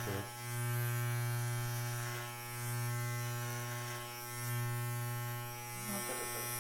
to it. Not that it does.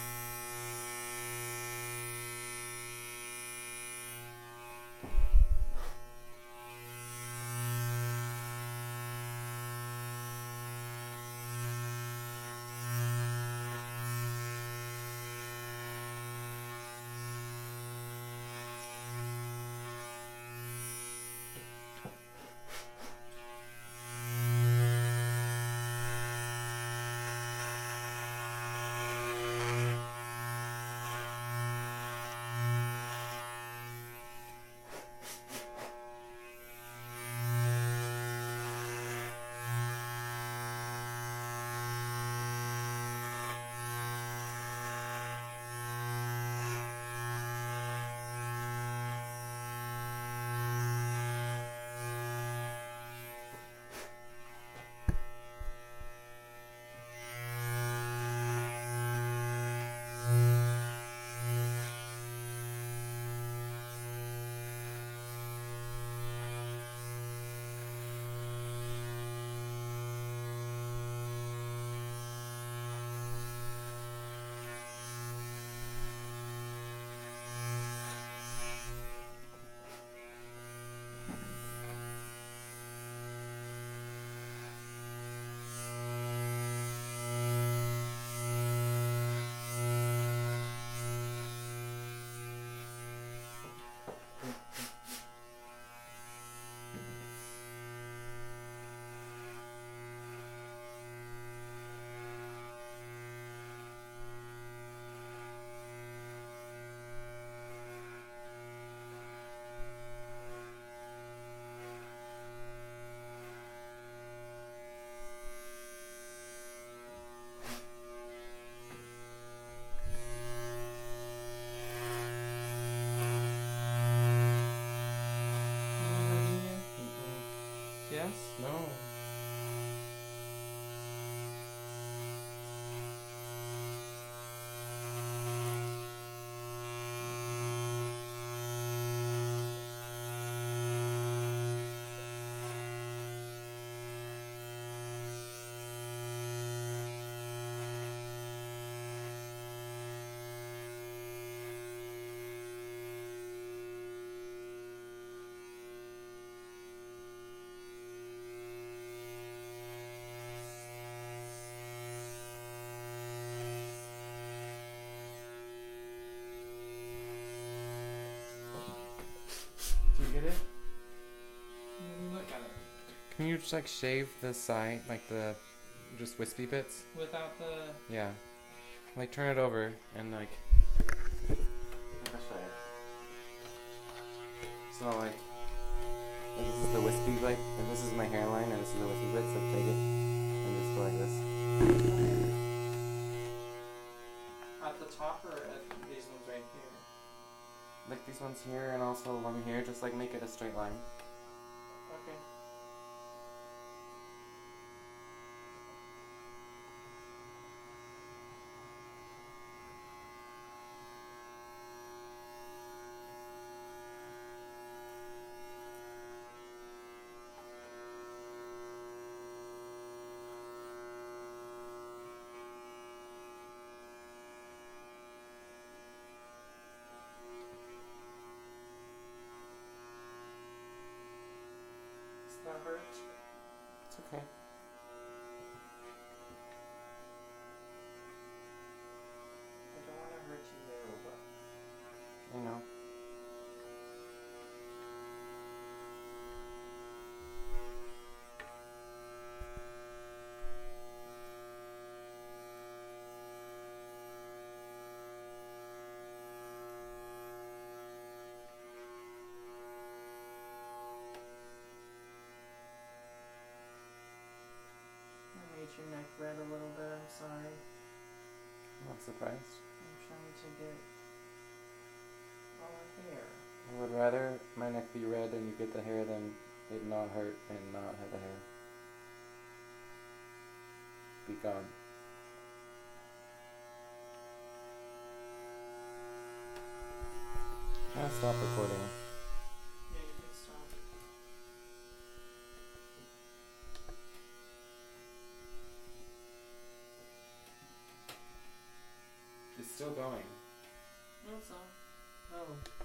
Yes? No. Do you get it? Look at it. Can you just like shave the side, like the just wispy bits? Without the... Yeah. Like turn it over and like. I'll show you. So like, this is the wispy like, and this is my hairline, and this is the wispy bit. So take it and just go like this. At the top or at these ones right here? Like these ones here, and also one here. Just like make it a straight line. Okay. Does that hurt? It's okay. I don't want to hurt you there, but... I know. I made your neck red a little bit, I'm sorry. I'm not surprised. I'm trying to get our hair. I would rather my neck be red and you get the hair than it not hurt and not have the hair. Be gone. Can I stop recording? Yeah, you can stop. still going. No, it's not. Oh.